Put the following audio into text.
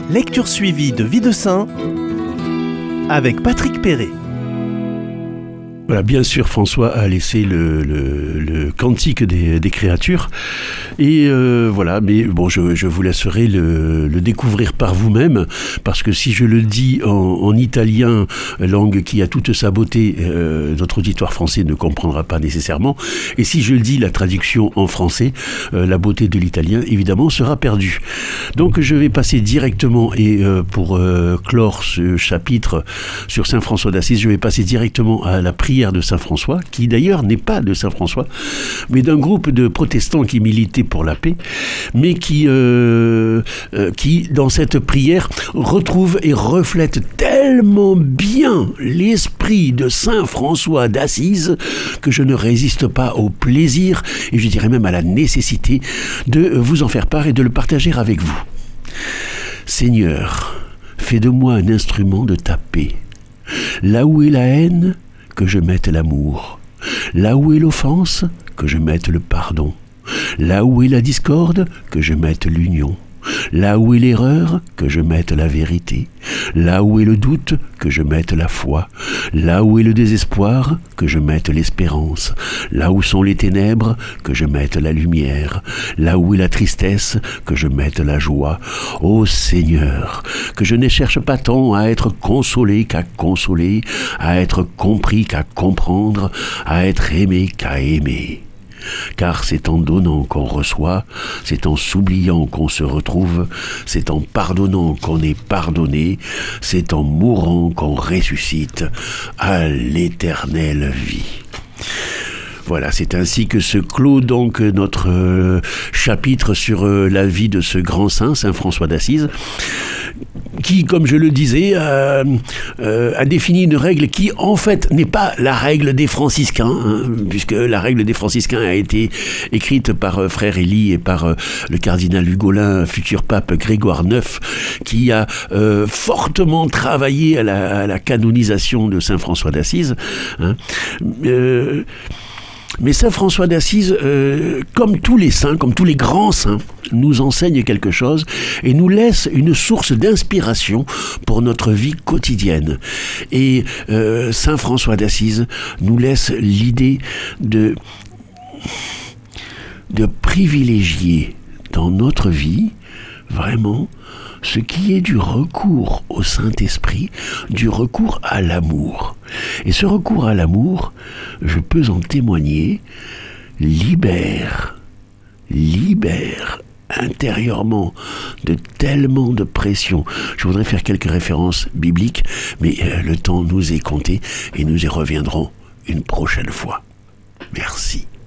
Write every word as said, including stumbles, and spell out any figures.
Lecture suivie de Vie de Saint avec Patrick Perret. Voilà, bien sûr, François a laissé le, le, le cantique des, des créatures. Et euh, voilà, mais bon, je, je vous laisserai le, le découvrir par vous-même, parce que si je le dis en, en italien, langue qui a toute sa beauté, euh, notre auditoire français ne comprendra pas nécessairement. Et si je le dis, la traduction en français, euh, la beauté de l'italien, évidemment, sera perdue. Donc je vais passer directement, et euh, pour euh, clore ce chapitre sur Saint François d'Assise, je vais passer directement à la prière de Saint François, qui d'ailleurs n'est pas de Saint François, mais d'un groupe de protestants qui militaient pour la paix, mais qui, euh, euh, qui dans cette prière, retrouve et reflète tellement bien l'esprit de Saint François d'Assise que je ne résiste pas au plaisir, et je dirais même à la nécessité, de vous en faire part et de le partager avec vous. Seigneur, fais de moi un instrument de ta paix. Là où est la haine, que je mette l'amour. Là où est l'offense, que je mette le pardon. Là où est la discorde, que je mette l'union. Là où est l'erreur, que je mette la vérité. Là où est le doute, que je mette la foi. Là où est le désespoir, que je mette l'espérance. Là où sont les ténèbres, que je mette la lumière. Là où est la tristesse, que je mette la joie. Ô Seigneur, que je ne cherche pas tant à être consolé qu'à consoler, à être compris qu'à comprendre, à être aimé qu'à aimer. Car c'est en donnant qu'on reçoit, c'est en s'oubliant qu'on se retrouve, c'est en pardonnant qu'on est pardonné, c'est en mourant qu'on ressuscite à l'éternelle vie. Voilà, c'est ainsi que se clôt donc notre euh, chapitre sur euh, la vie de ce grand saint, Saint François d'Assise, qui, comme je le disais, euh, euh, a défini une règle qui, en fait, n'est pas la règle des franciscains, hein, puisque la règle des franciscains a été écrite par euh, Frère Élie et par euh, le cardinal Hugolin, futur pape Grégoire neuf, qui a euh, fortement travaillé à la, à la canonisation de Saint François d'Assise. Hein. Euh, Mais Saint François d'Assise, euh, comme tous les saints, comme tous les grands saints, nous enseigne quelque chose et nous laisse une source d'inspiration pour notre vie quotidienne. Et euh, Saint François d'Assise nous laisse l'idée de, de privilégier dans notre vie, vraiment, ce qui est du recours au Saint-Esprit, du recours à l'amour. Et ce recours à l'amour, je peux en témoigner, libère, libère intérieurement de tellement de pression. Je voudrais faire quelques références bibliques, mais le temps nous est compté et nous y reviendrons une prochaine fois. Merci.